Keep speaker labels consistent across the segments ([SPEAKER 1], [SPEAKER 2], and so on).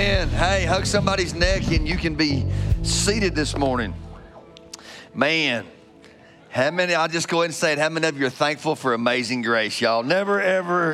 [SPEAKER 1] Amen. Hey, hug somebody's neck and you can be seated this morning. Man, how many, I'll just go ahead and say it, how many of you are thankful for amazing grace, y'all? Never, ever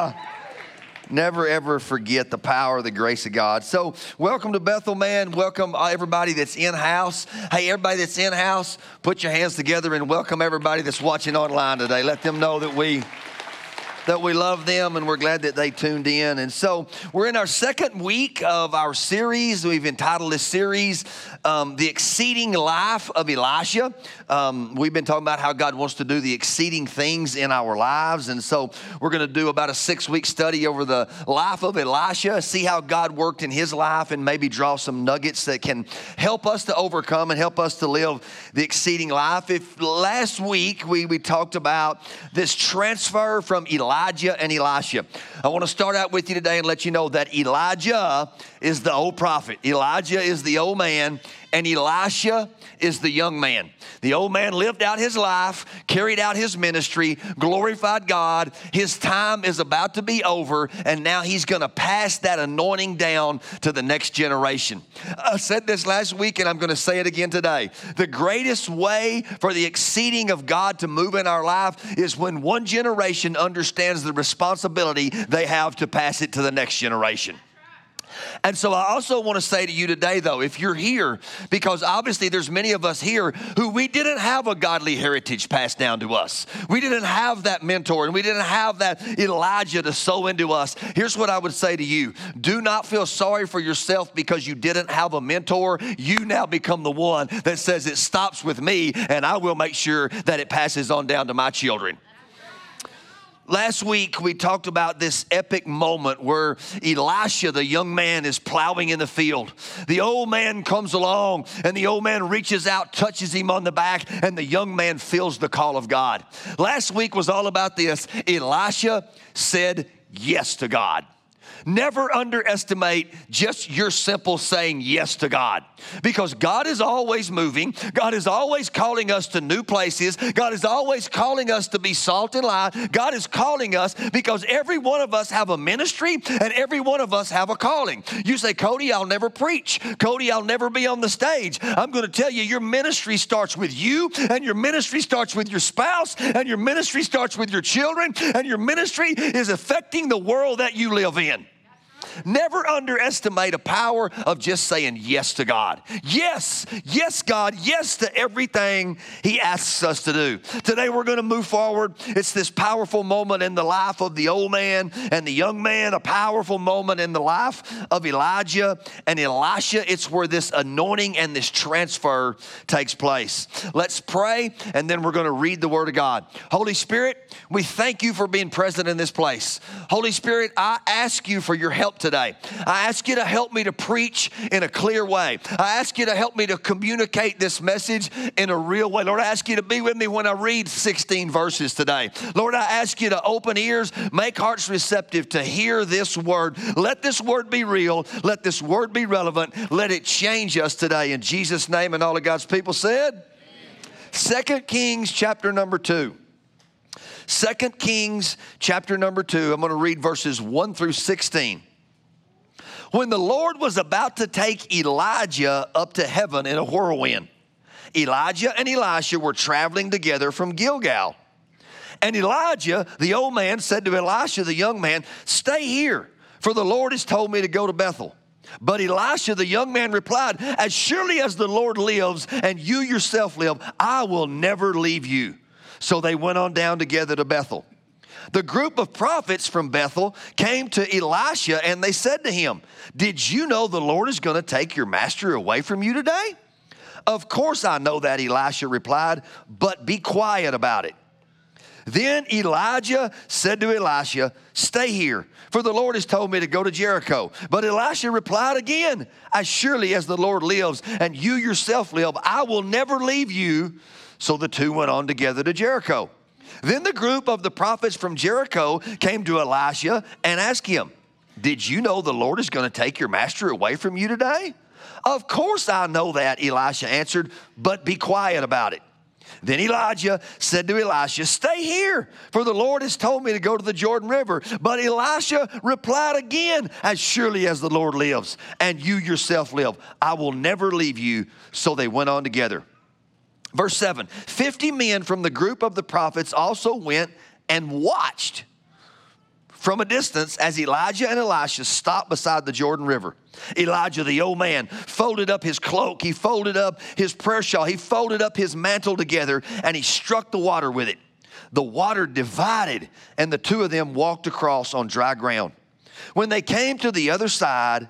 [SPEAKER 1] forget the power of the grace of God. So welcome to Bethel, man. Welcome everybody that's in-house. Hey, everybody that's in-house, put your hands together and welcome everybody that's watching online today. Let them know that we love them and we're glad that they tuned in. And so we're in our second week of our series. We've entitled this series, The Exceeding Life of Elisha. We've been talking about how God wants to do the exceeding things in our lives. And so we're going to do about a 6-week study over the life of Elisha, see how God worked in his life and maybe draw some nuggets that can help us to overcome and help us to live the exceeding life. If last week we talked about this transfer from Elijah and Elisha. I want to start out with you today and let you know that Elijah is the old prophet. Elijah is the old man, and Elisha is the young man. The old man lived out his life, carried out his ministry, glorified God. His time is about to be over, and now he's going to pass that anointing down to the next generation. I said this last week, and I'm going to say it again today. The greatest way for the exceeding of God to move in our life is when one generation understands the responsibility they have to pass it to the next generation. And so I also want to say to you today, though, if you're here, because obviously there's many of us here who we didn't have a godly heritage passed down to us. We didn't have that mentor and we didn't have that Elijah to sow into us. Here's what I would say to you. Do not feel sorry for yourself because you didn't have a mentor. You now become the one that says it stops with me and I will make sure that it passes on down to my children. Last week, we talked about this epic moment where Elisha, the young man, is plowing in the field. The old man comes along, and the old man reaches out, touches him on the back, and the young man feels the call of God. Last week was all about this. Elisha said yes to God. Never underestimate just your simple saying yes to God, because God is always moving. God is always calling us to new places. God is always calling us to be salt and light. God is calling us because every one of us have a ministry and every one of us have a calling. You say, Cody, I'll never preach. Cody, I'll never be on the stage. I'm going to tell you, your ministry starts with you, and your ministry starts with your spouse, and your ministry starts with your children, and your ministry is affecting the world that you live in. Never underestimate the power of just saying yes to God. Yes, God, yes to everything He asks us to do. Today we're going to move forward. It's this powerful moment in the life of the old man and the young man, a powerful moment in the life of Elijah and Elisha. It's where this anointing and this transfer takes place. Let's pray, and then we're going to read the Word of God. Holy Spirit, we thank you for being present in this place. Holy Spirit, I ask you for your help today. I ask you to help me to preach in a clear way. I ask you to help me to communicate this message in a real way. Lord, I ask you to be with me when I read 16 verses today. Lord, I ask you to open ears, make hearts receptive to hear this word. Let this word be real. Let this word be relevant. Let it change us today. In Jesus' name, and all of God's people said, 2 Kings chapter number 2. 2 Kings chapter number 2. I'm going to read verses 1 through 16. When the Lord was about to take Elijah up to heaven in a whirlwind, Elijah and Elisha were traveling together from Gilgal. And Elijah, the old man, said to Elisha, the young man, "Stay here, for the Lord has told me to go to Bethel." But Elisha, the young man, replied, "As surely as the Lord lives and you yourself live, I will never leave you." So they went on down together to Bethel. The group of prophets from Bethel came to Elisha and they said to him, "Did you know the Lord is going to take your master away from you today?" "Of course I know that," Elisha replied, "but be quiet about it." Then Elijah said to Elisha, "Stay here, for the Lord has told me to go to Jericho." But Elisha replied again, "As surely as the Lord lives and you yourself live, I will never leave you." So the two went on together to Jericho. Then the group of the prophets from Jericho came to Elisha and asked him, "Did you know the Lord is going to take your master away from you today?" "Of course I know that," Elisha answered, "but be quiet about it." Then Elijah said to Elisha, stay here, for the Lord has told me to go to the Jordan River. But Elisha replied again, as surely as the Lord lives, and you yourself live, I will never leave you. So they went on together. Verse 7, 50 men from the group of the prophets also went and watched from a distance as Elijah and Elisha stopped beside the Jordan River. Elijah, the old man, folded up his cloak. He folded up his prayer shawl. He folded up his mantle together, and he struck the water with it. The water divided, and the two of them walked across on dry ground. When they came to the other side,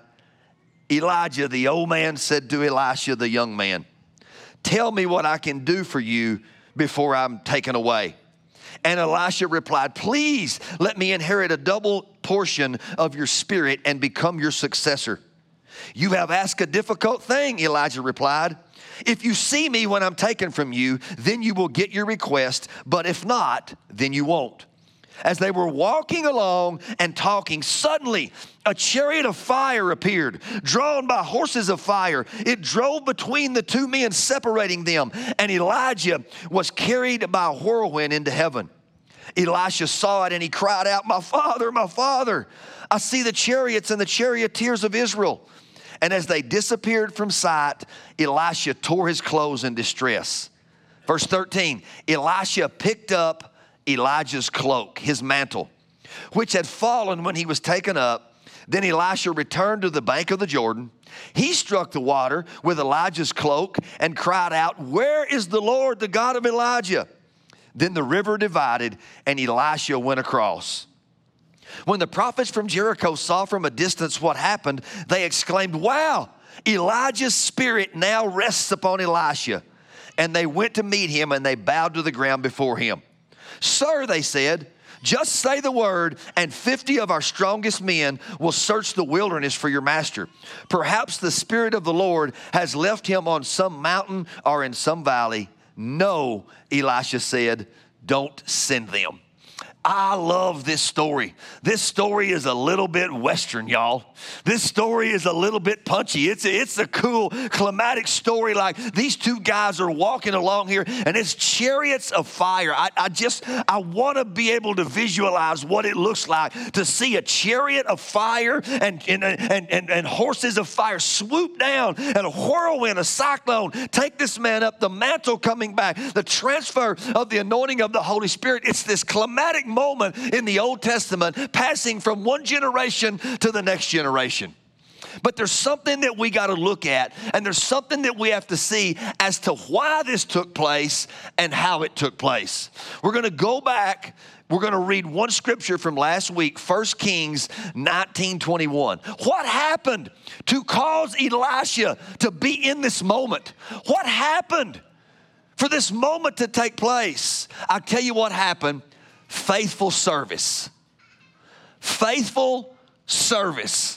[SPEAKER 1] Elijah, the old man, said to Elisha, the young man, tell me what I can do for you before I'm taken away. And Elisha replied, please let me inherit a double portion of your spirit and become your successor. You have asked a difficult thing, Elijah replied. If you see me when I'm taken from you, then you will get your request, but if not, then you won't. As they were walking along and talking, suddenly a chariot of fire appeared, drawn by horses of fire. It drove between the two men, separating them, and Elijah was carried by a whirlwind into heaven. Elisha saw it, and he cried out, my father, I see the chariots and the charioteers of Israel. And as they disappeared from sight, Elisha tore his clothes in distress. Verse 13, Elisha picked up Elijah's cloak, his mantle, which had fallen when he was taken up. Then Elisha returned to the bank of the Jordan. He struck the water with Elijah's cloak and cried out, where is the Lord, the God of Elijah? Then the river divided, and Elisha went across. When the prophets from Jericho saw from a distance what happened, they exclaimed, wow, Elijah's spirit now rests upon Elisha. And they went to meet him, and they bowed to the ground before him. Sir, they said, just say the word, and 50 of our strongest men will search the wilderness for your master. Perhaps the Spirit of the Lord has left him on some mountain or in some valley. No, Elisha said, don't send them. I love this story. This story is a little bit Western, y'all. This story is a little bit punchy. It's a cool, climatic story. Like these two guys are walking along here, and it's chariots of fire. I want to be able to visualize what it looks like to see a chariot of fire and horses of fire swoop down, and a whirlwind, a cyclone, take this man up, the mantle coming back, the transfer of the anointing of the Holy Spirit. It's this climatic moment in the Old Testament, passing from one generation to the next generation. But there's something that we got to look at, and there's something that we have to see as to why this took place and how it took place. We're going to go back. We're going to read one scripture from last week, 1 Kings 19:21. What happened to cause Elisha to be in this moment? What happened for this moment to take place? I'll tell you what happened. Faithful service. Faithful service.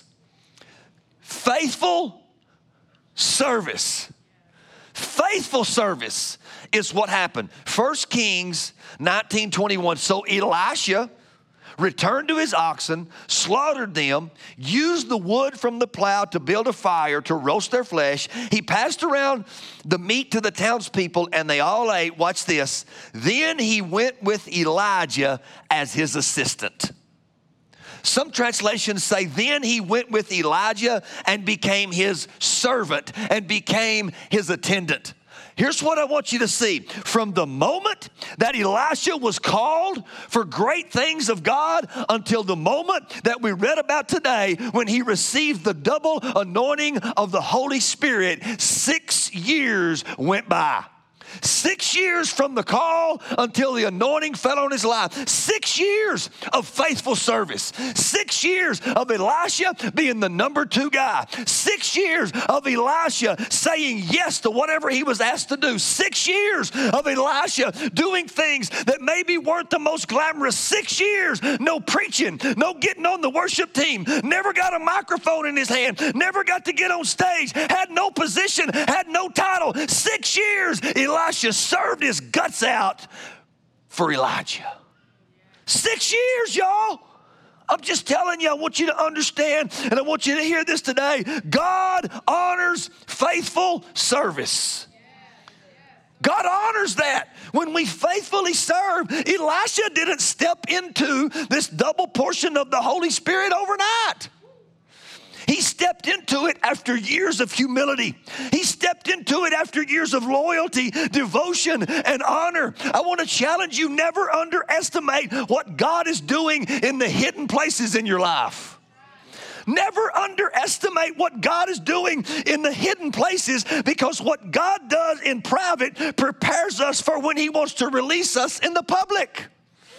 [SPEAKER 1] Faithful service. Faithful service is what happened. 1 Kings 19:21. So Elisha returned to his oxen, slaughtered them, used the wood from the plow to build a fire to roast their flesh. He passed around the meat to the townspeople, and they all ate. Watch this. Then he went with Elijah as his assistant. Some translations say, then he went with Elijah and became his servant and became his attendant. Here's what I want you to see. From the moment that Elisha was called for great things of God until the moment that we read about today when he received the double anointing of the Holy Spirit, 6 years went by. 6 years from the call until the anointing fell on his life. 6 years of faithful service. 6 years of Elisha being the number 2 guy. 6 years of Elisha saying yes to whatever he was asked to do. 6 years of Elisha doing things that maybe weren't the most glamorous. 6 years, no preaching, no getting on the worship team, never got a microphone in his hand, never got to get on stage, had no position, had no title. 6 years, Elisha served his guts out for Elijah. 6 years, y'all. I'm just telling you, I want you to understand, and I want you to hear this today. God honors faithful service. God honors that when we faithfully serve. Elisha didn't step into this double portion of the Holy Spirit overnight. He stepped into it after years of humility. He stepped into it after years of loyalty, devotion, and honor. I want to challenge you, never underestimate what God is doing in the hidden places in your life. Never underestimate what God is doing in the hidden places, because what God does in private prepares us for when He wants to release us in the public.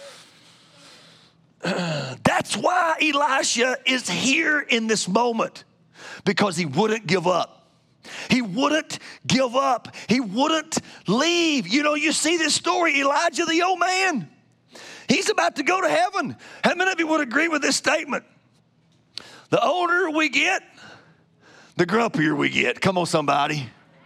[SPEAKER 1] That's why Elisha is here in this moment, because he wouldn't give up. He wouldn't give up. He wouldn't leave. You know, you see this story, Elijah, the old man. He's about to go to heaven. How many of you would agree with this statement? The older we get, the grumpier we get. Come on, somebody.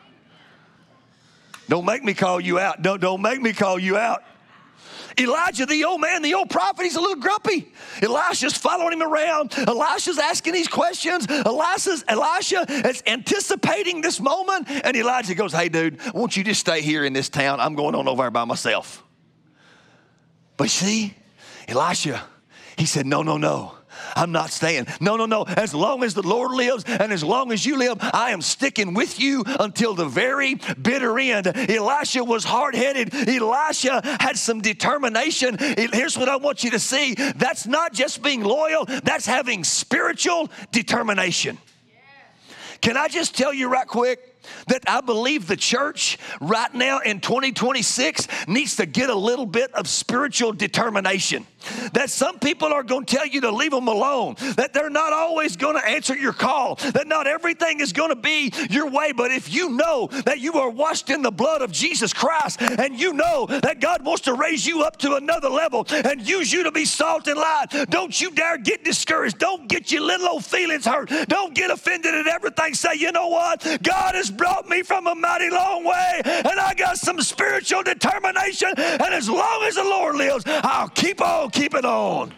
[SPEAKER 1] Don't make me call you out. Don't make me call you out. Elijah, the old man, the old prophet, he's a little grumpy. Elisha's following him around. Elisha's asking these questions. Elisha is anticipating this moment. And Elijah goes, hey, dude, I want you to stay here in this town. I'm going on over there by myself. But see, Elisha, he said, no. I'm not staying. No. As long as the Lord lives and as long as you live, I am sticking with you until the very bitter end. Elisha was hard-headed. Elisha had some determination. Here's what I want you to see. That's not just being loyal. That's having spiritual determination. Can I just tell you right quick that I believe the church right now in 2026 needs to get a little bit of spiritual determination. That some people are going to tell you to leave them alone, that they're not always going to answer your call, that not everything is going to be your way. But if you know that you are washed in the blood of Jesus Christ, and you know that God wants to raise you up to another level and use you to be salt and light, don't you dare get discouraged. Don't get your little old feelings hurt. Don't get offended at everything. Say, you know what? God has brought me from a mighty long way, and I got some spiritual determination, and as long as the Lord lives, I'll keep it on.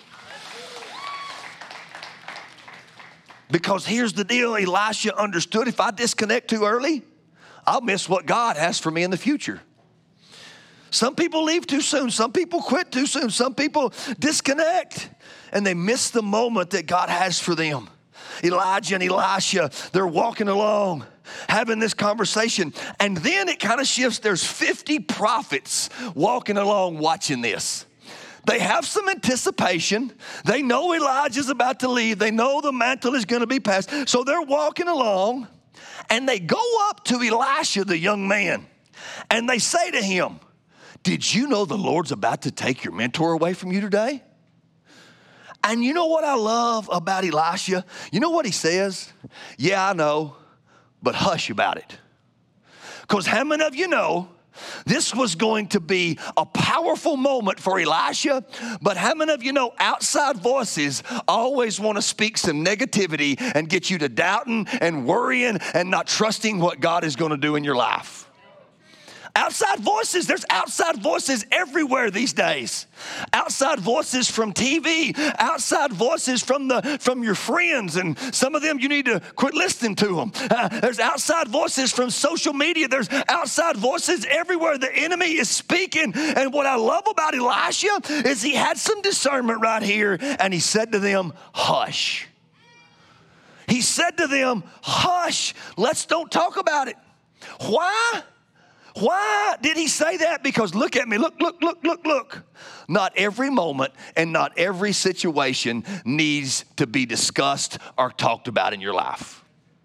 [SPEAKER 1] Because here's the deal, Elisha understood, if I disconnect too early, I'll miss what God has for me in the future. Some people leave too soon. Some people quit too soon. Some people disconnect, and they miss the moment that God has for them. Elijah and Elisha, they're walking along, having this conversation. And then it kind of shifts. There's 50 prophets walking along watching this. They have some anticipation. They know Elijah's about to leave. They know the mantle is going to be passed. So they're walking along, and they go up to Elisha, the young man, and they say to him, did you know the Lord's about to take your mentor away from you today? And you know what I love about Elisha? You know what he says? Yeah, I know, but hush about it. Because how many of you know this was going to be a powerful moment for Elisha, but how many of you know outside voices always want to speak some negativity and get you to doubting and worrying and not trusting what God is going to do in your life? Outside voices, there's outside voices everywhere these days. Outside voices from TV, outside voices from your friends, and some of them you need to quit listening to them. There's outside voices from social media. There's outside voices everywhere. The enemy is speaking. And what I love about Elisha is he had some discernment right here, and he said to them, hush. He said to them, hush, let's don't talk about it. Why? Why did he say that? Because look at me, look. Not every moment and not every situation needs to be discussed or talked about in your life.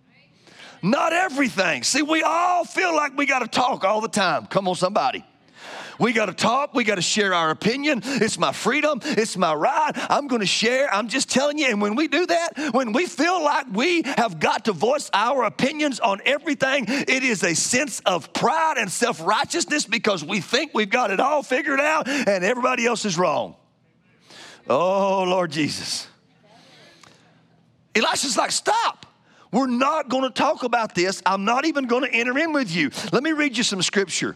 [SPEAKER 1] Not everything. See, we all feel like we got to talk all the time. Come on, somebody. We got to talk. We got to share our opinion. It's my freedom. It's my right. I'm going to share. I'm just telling you. And when we do that, when we feel like we have got to voice our opinions on everything, it is a sense of pride and self-righteousness because we think we've got it all figured out and everybody else is wrong. Oh, Lord Jesus. Elisha's like, stop. We're not going to talk about this. I'm not even going to enter in with you. Let me read you some scripture.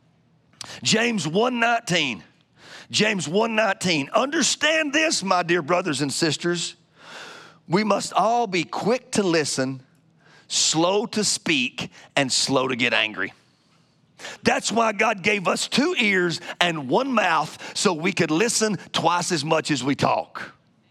[SPEAKER 1] James 1:19. James 1:19. Understand this, my dear brothers and sisters. We must all be quick to listen, slow to speak, and slow to get angry. That's why God gave us 2 ears and 1 mouth so we could listen twice as much as we talk.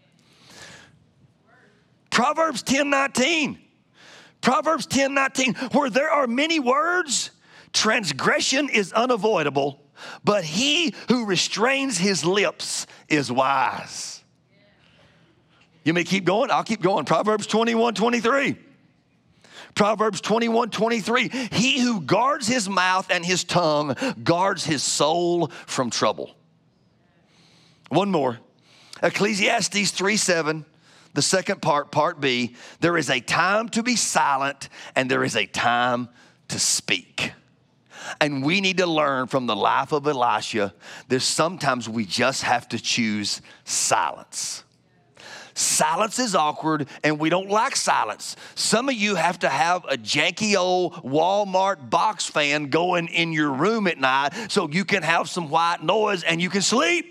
[SPEAKER 1] Proverbs 10:19. Proverbs 10:19. Where there are many words, transgression is unavoidable, but he who restrains his lips is wise. You may keep going? I'll keep going. Proverbs 21:23. Proverbs 21:23. He who guards his mouth and his tongue guards his soul from trouble. One more. Ecclesiastes 3:7. The second part, part B. There is a time to be silent and there is a time to speak. And we need to learn from the life of Elisha. There's sometimes we just have to choose silence. Silence is awkward, and we don't like silence. Some of you have to have a janky old Walmart box fan going in your room at night so you can have some white noise and you can sleep.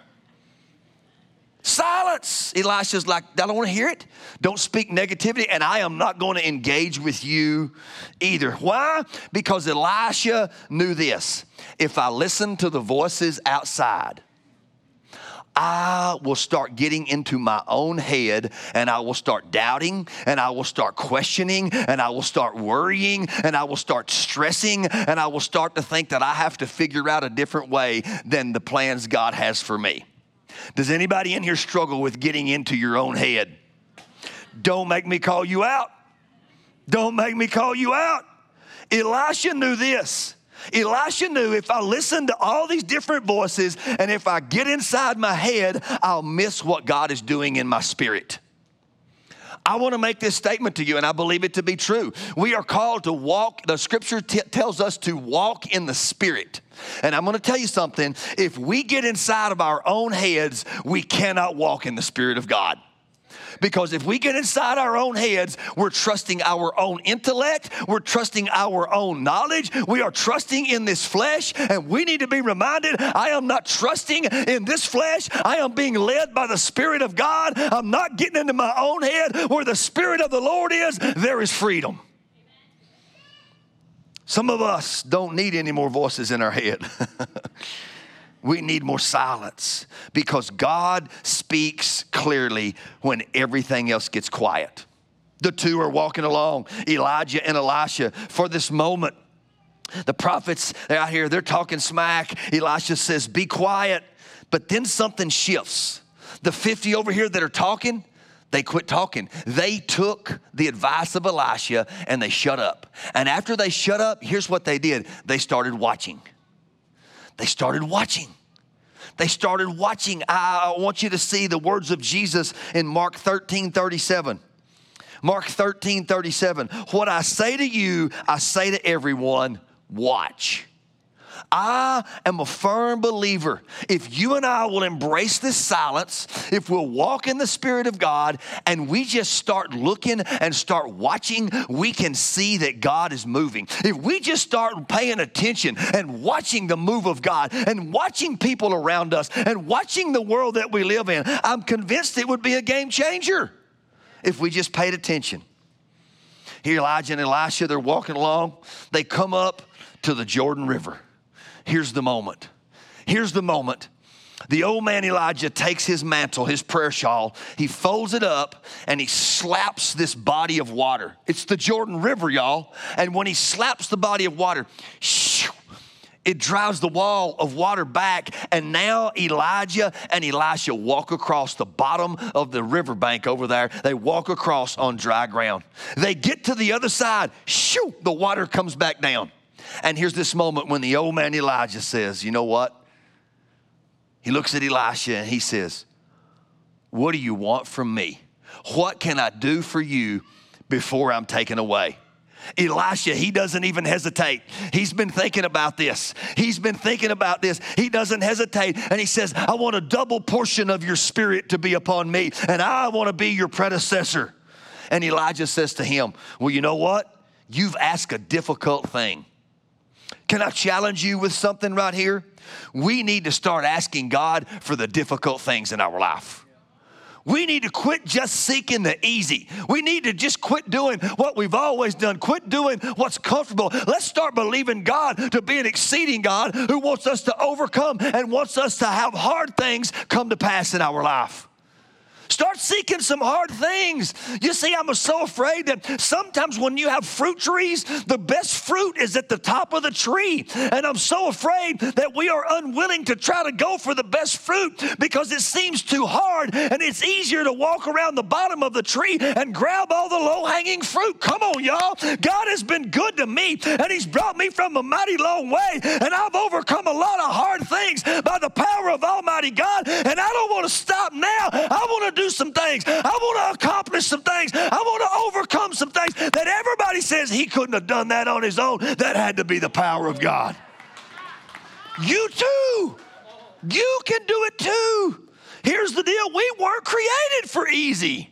[SPEAKER 1] Silence. Elisha's like, I don't want to hear it. Don't speak negativity, and I am not going to engage with you either. Why? Because Elisha knew this. If I listen to the voices outside, I will start getting into my own head, and I will start doubting, and I will start questioning, and I will start worrying, and I will start stressing, and I will start to think that I have to figure out a different way than the plans God has for me. Does anybody in here struggle with getting into your own head? Don't make me call you out. Don't make me call you out. Elisha knew this. Elisha knew if I listen to all these different voices and if I get inside my head, I'll miss what God is doing in my spirit. I want to make this statement to you, and I believe it to be true. We are called to walk. The scripture tells us to walk in the Spirit. And I'm going to tell you something. If we get inside of our own heads, we cannot walk in the Spirit of God. Because if we get inside our own heads, we're trusting our own intellect. We're trusting our own knowledge. We are trusting in this flesh. And we need to be reminded, I am not trusting in this flesh. I am being led by the Spirit of God. I'm not getting into my own head. Where the Spirit of the Lord is, there is freedom. Some of us don't need any more voices in our head. We need more silence because God speaks clearly when everything else gets quiet. The 2 are walking along, Elijah and Elisha, for this moment. The prophets, they're out here, they're talking smack. Elisha says, be quiet. But then something shifts. The 50 over here that are talking, they quit talking. They took the advice of Elisha and they shut up. And after they shut up, here's what they did. They started watching. They started watching. They started watching. I want you to see the words of Jesus in Mark 13:37. Mark 13:37. What I say to you, I say to everyone, watch. I am a firm believer. If you and I will embrace this silence, if we'll walk in the Spirit of God and we just start looking and start watching, we can see that God is moving. If we just start paying attention and watching the move of God and watching people around us and watching the world that we live in, I'm convinced it would be a game changer if we just paid attention. Here Elijah and Elisha, they're walking along. They come up to the Jordan River. Here's the moment. Here's the moment. The old man Elijah takes his mantle, his prayer shawl, he folds it up and he slaps this body of water. It's the Jordan River, y'all. And when he slaps the body of water, it drives the wall of water back. And now Elijah and Elisha walk across the bottom of the riverbank over there. They walk across on dry ground. They get to the other side. The water comes back down. And here's this moment when the old man Elijah says, you know what? He looks at Elisha and he says, what do you want from me? What can I do for you before I'm taken away? Elisha, he doesn't even hesitate. He's been thinking about this. He's been thinking about this. He doesn't hesitate. And he says, I want a double portion of your spirit to be upon me. And I want to be your predecessor. And Elijah says to him, well, you know what? You've asked a difficult thing. Can I challenge you with something right here? We need to start asking God for the difficult things in our life. We need to quit just seeking the easy. We need to just quit doing what we've always done. Quit doing what's comfortable. Let's start believing God to be an exceeding God who wants us to overcome and wants us to have hard things come to pass in our life. Start seeking some hard things. You see, I'm so afraid that sometimes when you have fruit trees, the best fruit is at the top of the tree. And I'm so afraid that we are unwilling to try to go for the best fruit because it seems too hard, and it's easier to walk around the bottom of the tree and grab all the low-hanging fruit. Come on, y'all. God has been good to me, and he's brought me from a mighty long way, and I've overcome a lot of hard things by the power of Almighty God, and I don't want to stop now. I want to do some things. I want to accomplish some things. I want to overcome some things that everybody says he couldn't have done that on his own. That had to be the power of God. You too. You can do it too. Here's the deal. We weren't created for easy.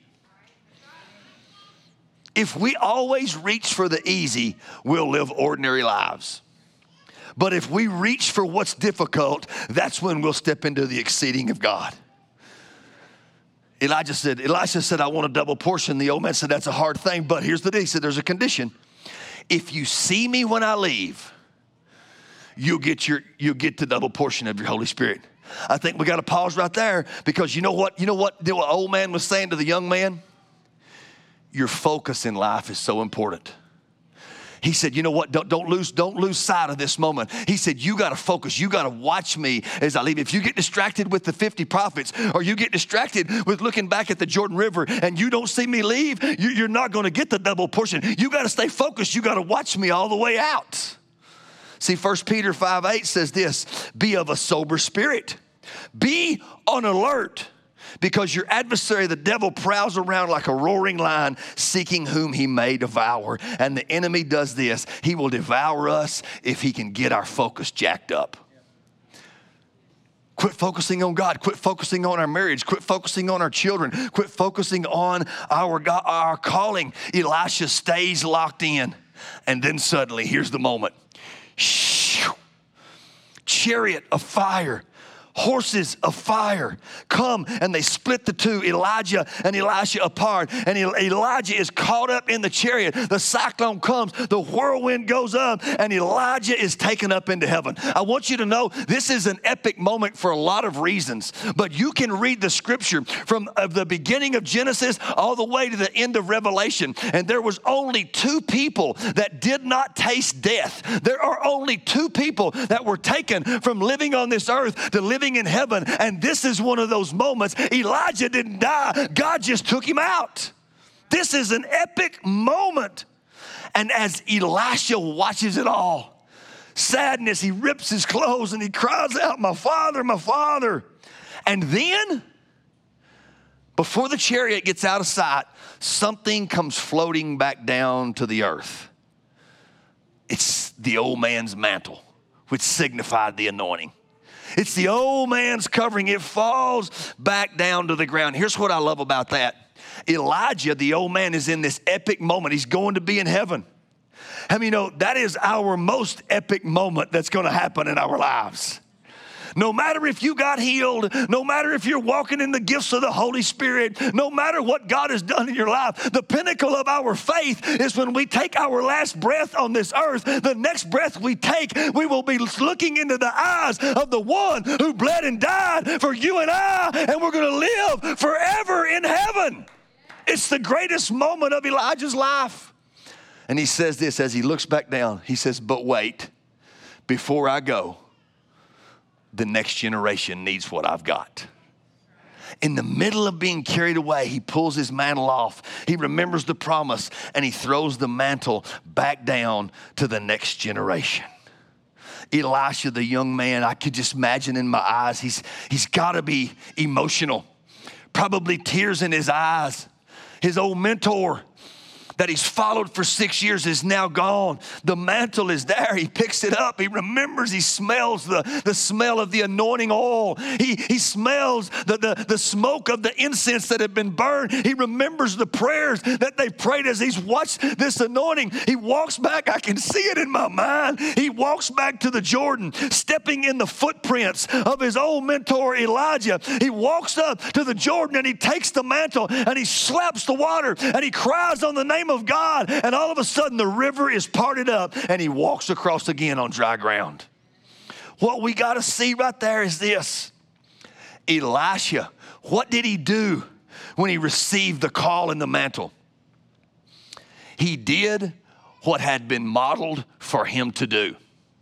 [SPEAKER 1] If we always reach for the easy, we'll live ordinary lives. But if we reach for what's difficult, that's when we'll step into the exceeding of God. Elisha said, I want a double portion. The old man said, that's a hard thing. But here's the deal. He said, there's a condition. If you see me when I leave, you'll get the double portion of your Holy Spirit. I think we got to pause right there because you know what the old man was saying to the young man? Your focus in life is so important. He said, you know what, don't lose sight of this moment. He said, you got to focus. You got to watch me as I leave. If you get distracted with the 50 prophets or you get distracted with looking back at the Jordan River and you don't see me leave, you're not going to get the double portion. You got to stay focused. You got to watch me all the way out. See, 1 Peter 5:8 says this, be of a sober spirit. Be on alert. Because your adversary, the devil, prowls around like a roaring lion, seeking whom he may devour. And the enemy does this. He will devour us if he can get our focus jacked up. Quit focusing on God. Quit focusing on our marriage. Quit focusing on our children. Quit focusing on our calling. Elisha stays locked in. And then suddenly, here's the moment. Chariot of fire. Horses of fire come and they split the two, Elijah and Elisha, apart. And Elijah is caught up in the chariot. The cyclone comes, the whirlwind goes up, and Elijah is taken up into heaven. I want you to know this is an epic moment for a lot of reasons. But you can read the scripture from the beginning of Genesis all the way to the end of Revelation. And there was only two people that did not taste death. There are only two people that were taken from living on this earth to living in heaven, and this is one of those moments. Elijah didn't die. God just took him out. This is an epic moment. And as Elisha watches it all, sadness, he rips his clothes and he cries out, my father, my father. And then, before the chariot gets out of sight, something comes floating back down to the earth. It's the old man's mantle, which signified the anointing. It's the old man's covering. It falls back down to the ground. Here's what I love about that. Elijah, the old man, is in this epic moment. He's going to be in heaven. How many know that is our most epic moment that's going to happen in our lives? No matter if you got healed, no matter if you're walking in the gifts of the Holy Spirit, no matter what God has done in your life, the pinnacle of our faith is when we take our last breath on this earth. The next breath we take, we will be looking into the eyes of the one who bled and died for you and I, and we're going to live forever in heaven. It's the greatest moment of Elijah's life. And he says this as he looks back down. He says, but wait, before I go, the next generation needs what I've got. In the middle of being carried away, he pulls his mantle off. He remembers the promise, and he throws the mantle back down to the next generation. Elisha, the young man, I could just imagine in my eyes, he's got to be emotional. Probably tears in his eyes. His old mentor, that he's followed for 6 years is now gone. The mantle is there. He picks it up. He remembers, he smells the smell of the anointing oil. He smells the smoke of the incense that had been burned. He remembers the prayers that they prayed as he's watched this anointing. He walks back. I can see it in my mind. He walks back to the Jordan, stepping in the footprints of his old mentor Elijah. He walks up to the Jordan and he takes the mantle and he slaps the water and he cries on the name of God, and all of a sudden the river is parted up and he walks across again on dry ground. What we got to see right there is this. Elisha, what did he do when he received the call and the mantle? He did what had been modeled for him to do.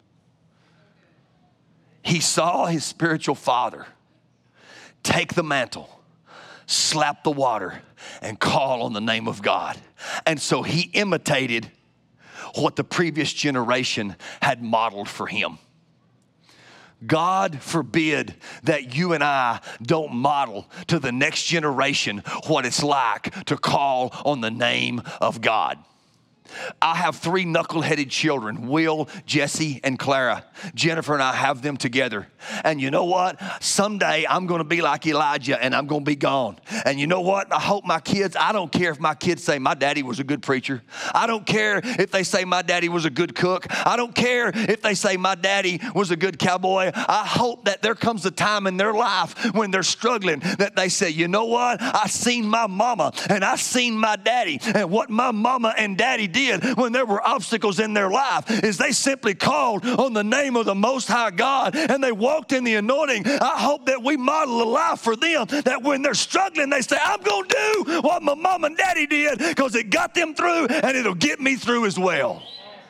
[SPEAKER 1] He saw his spiritual father take the mantle, slap the water, and call on the name of God. And so he imitated what the previous generation had modeled for him. God forbid that you and I don't model to the next generation what it's like to call on the name of God. I have 3 knuckle-headed children, Will, Jesse, and Clara. Jennifer and I have them together. And you know what? Someday I'm going to be like Elijah and I'm going to be gone. And you know what? I hope my kids, I don't care if my kids say my daddy was a good preacher. I don't care if they say my daddy was a good cook. I don't care if they say my daddy was a good cowboy. I hope that there comes a time in their life when they're struggling that they say, you know what? I seen my mama and I seen my daddy, and what my mama and daddy did when there were obstacles in their life is they simply called on the name of the Most High God and they walked in the anointing. I hope that we model a life for them that when they're struggling, they say, I'm going to do what my mom and daddy did because it got them through and it'll get me through as well.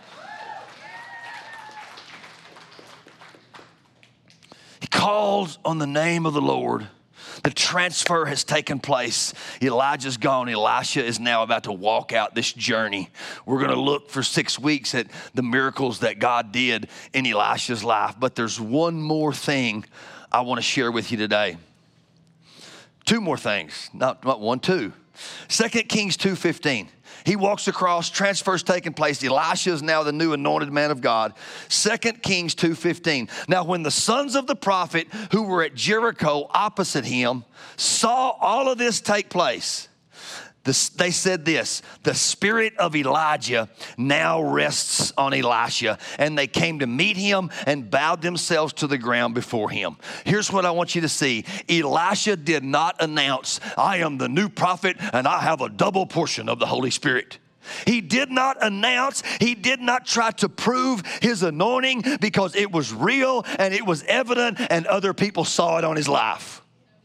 [SPEAKER 1] He calls on the name of the Lord. The transfer has taken place. Elijah's gone. Elisha is now about to walk out this journey. We're going to look for 6 weeks at the miracles that God did in Elisha's life. But there's one more thing I want to share with you today. 2 more things. Not 1, 2. 2 Kings 2:15. He walks across, transfer's taking place. Elisha is now the new anointed man of God. 2 Kings 2:15. Now when the sons of the prophet who were at Jericho opposite him saw all of this take place, they said this, the spirit of Elijah now rests on Elisha. And they came to meet him and bowed themselves to the ground before him. Here's what I want you to see. Elisha did not announce, I am the new prophet and I have a double portion of the Holy Spirit. He did not announce, he did not try to prove his anointing because it was real and it was evident and other people saw it on his life.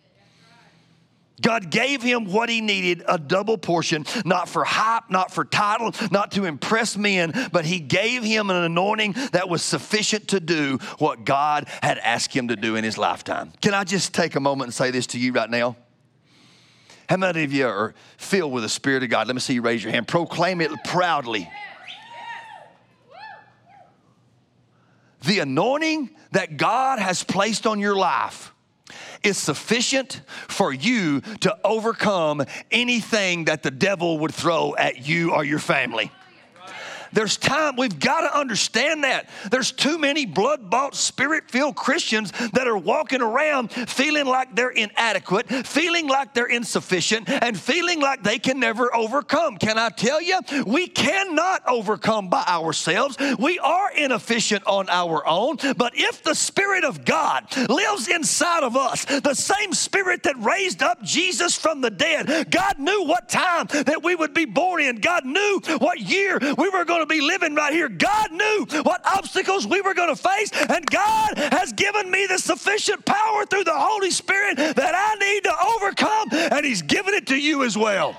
[SPEAKER 1] God gave him what he needed, a double portion, not for hype, not for title, not to impress men, but he gave him an anointing that was sufficient to do what God had asked him to do in his lifetime. Can I just take a moment and say this to you right now? How many of you are filled with the Spirit of God? Let me see you raise your hand. Proclaim it proudly. The anointing that God has placed on your life is sufficient for you to overcome anything that the devil would throw at you or your family. There's time, we've got to understand that. There's too many blood-bought, spirit-filled Christians that are walking around feeling like they're inadequate, feeling like they're insufficient, and feeling like they can never overcome. Can I tell you, we cannot overcome by ourselves. We are inefficient on our own, but if the Spirit of God lives inside of us, the same Spirit that raised up Jesus from the dead, God knew what time that we would be born in. God knew what year we were going to be living right here. God knew what obstacles we were going to face, and God has given me the sufficient power through the Holy Spirit that I need to overcome, and He's given it to you as well.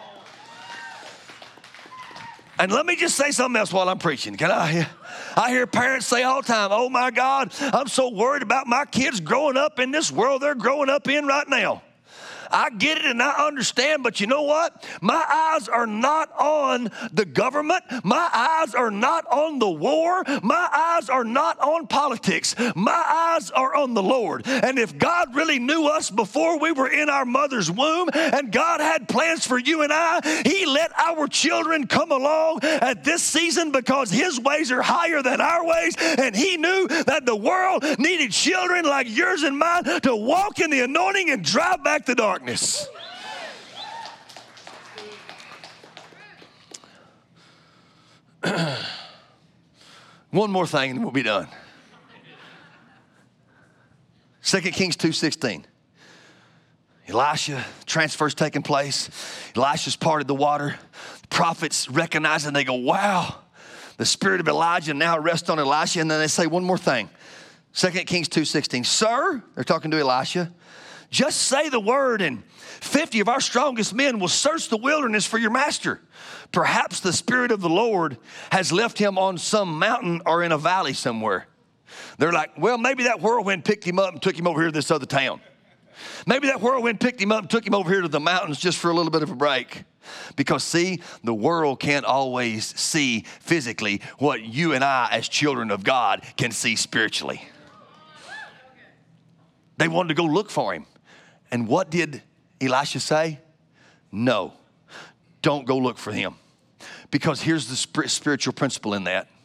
[SPEAKER 1] And let me just say something else while I'm preaching. I hear parents say all the time, oh my God, I'm so worried about my kids growing up in this world they're growing up in right now. I get it and I understand, but you know what? My eyes are not on the government. My eyes are not on the war. My eyes are not on politics. My eyes are on the Lord. And if God really knew us before we were in our mother's womb, and God had plans for you and I, He let our children come along at this season because His ways are higher than our ways, and He knew that the world needed children like yours and mine to walk in the anointing and drive back the darkness. One more thing and we'll be done. 2 Kings 2:16. Elisha, transfer's taking place. Elisha's parted the water. The prophets recognize and they go, wow, the spirit of Elijah now rests on Elisha. And then they say one more thing. 2 Kings 2:16. Sir, they're talking to Elisha, just say the word and 50 of our strongest men will search the wilderness for your master. Perhaps the Spirit of the Lord has left him on some mountain or in a valley somewhere. They're like, well, maybe that whirlwind picked him up and took him over here to this other town. Maybe that whirlwind picked him up and took him over here to the mountains just for a little bit of a break. Because see, the world can't always see physically what you and I as children of God can see spiritually. They wanted to go look for him. And what did Elisha say? No, don't go look for him. Because here's the spiritual principle in that.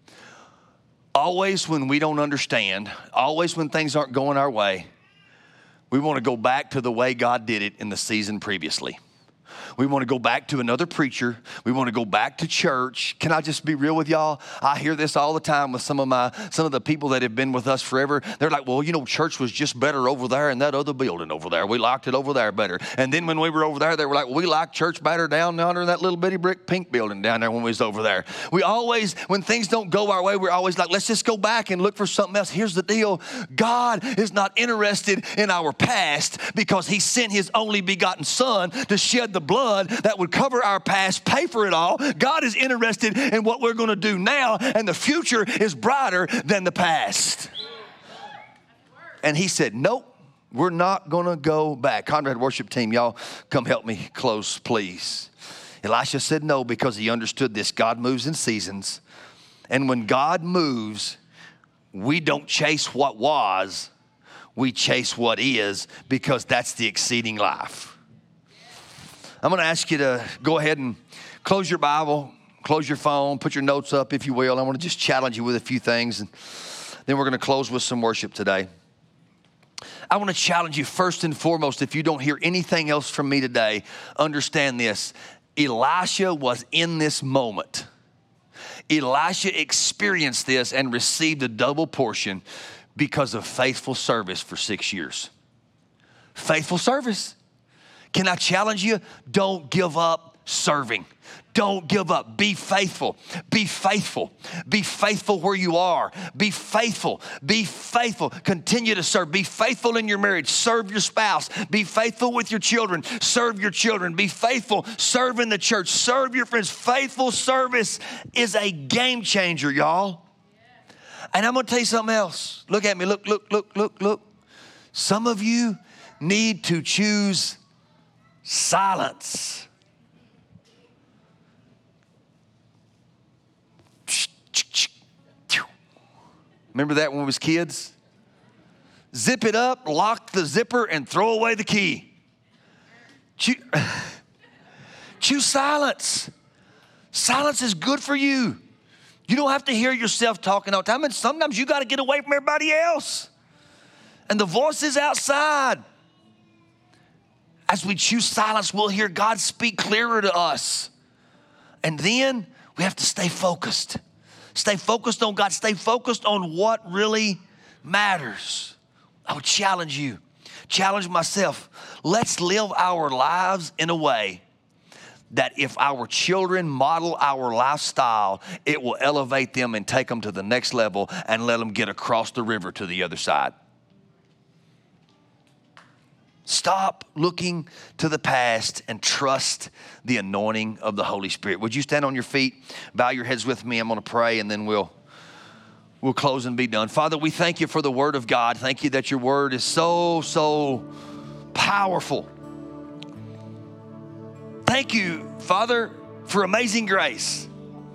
[SPEAKER 1] Always when we don't understand, always when things aren't going our way, we want to go back to the way God did it in the season previously. We want to go back to another preacher. We want to go back to church. Can I just be real with y'all? I hear this all the time with some of the people that have been with us forever. They're like, well, you know, church was just better over there in that other building over there. We liked it over there better. And then when we were over there, they were like, well, we liked church better down under in that little bitty brick pink building down there when we was over there. We always, when things don't go our way, we're always like, let's just go back and look for something else. Here's the deal. God is not interested in our past because He sent His only begotten Son to shed the blood that would cover our past, pay for it all. God is interested in what we're going to do now, and the future is brighter than the past. And He said, nope, we're not going to go back. Conrad worship team, y'all come help me close, please. Elisha said no because he understood this. God moves in seasons. And when God moves, we don't chase what was, we chase what is, because that's the exceeding life. I'm going to ask you to go ahead and close your Bible, close your phone, put your notes up, if you will. I want to just challenge you with a few things, and then we're going to close with some worship today. I want to challenge you first and foremost, if you don't hear anything else from me today, understand this. Elisha was in this moment. Elisha experienced this and received a double portion because of faithful service for 6 years. Faithful service. Can I challenge you? Don't give up serving. Don't give up. Be faithful. Be faithful. Be faithful where you are. Be faithful. Be faithful. Continue to serve. Be faithful in your marriage. Serve your spouse. Be faithful with your children. Serve your children. Be faithful. Serve in the church. Serve your friends. Faithful service is a game changer, y'all. And I'm going to tell you something else. Look at me. Look. Some of you need to choose silence. Remember that when we was kids? Zip it up, lock the zipper, and throw away the key. Choose silence. Silence is good for you. You don't have to hear yourself talking all the time, and sometimes you got to get away from everybody else. And the voices outside. As we choose silence, we'll hear God speak clearer to us. And then we have to stay focused. Stay focused on God. Stay focused on what really matters. I would challenge you, challenge myself. Let's live our lives in a way that if our children model our lifestyle, it will elevate them and take them to the next level and let them get across the river to the other side. Stop looking to the past and trust the anointing of the Holy Spirit. Would you stand on your feet, bow your heads with me? I'm going to pray, and then we'll close and be done. Father, we thank you for the word of God. Thank you that your word is so powerful. Thank you, Father, for amazing grace.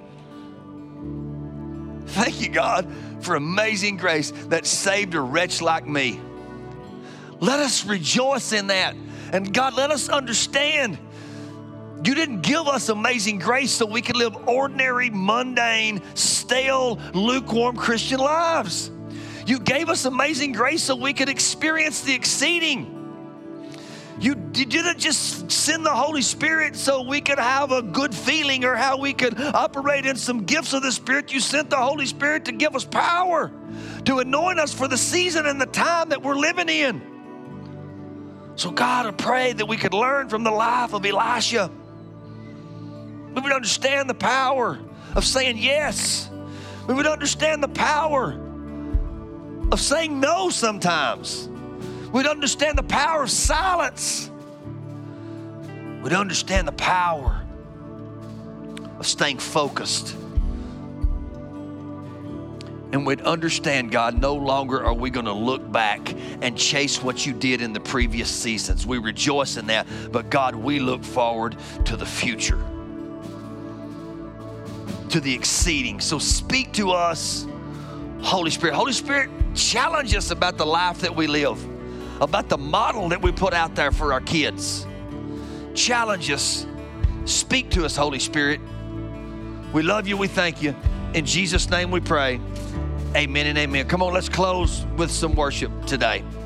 [SPEAKER 1] Thank you, God, for amazing grace that saved a wretch like me. Let us rejoice in that. And God, let us understand you didn't give us amazing grace so we could live ordinary, mundane, stale, lukewarm Christian lives. You gave us amazing grace so we could experience the exceeding. You didn't just send the Holy Spirit so we could have a good feeling or how we could operate in some gifts of the Spirit. You sent the Holy Spirit to give us power, to anoint us for the season and the time that we're living in. So God, I pray that we could learn from the life of Elisha. We would understand the power of saying yes. We would understand the power of saying no sometimes. We'd understand the power of silence. We'd understand the power of staying focused. And we'd understand, God, no longer are we going to look back and chase what you did in the previous seasons. We rejoice in that. But God, we look forward to the future, to the exceeding. So speak to us, Holy Spirit. Holy Spirit, challenge us about the life that we live, about the model that we put out there for our kids. Challenge us. Speak to us, Holy Spirit. We love you. We thank you. In Jesus' name we pray. Amen and amen. Come on, let's close with some worship today.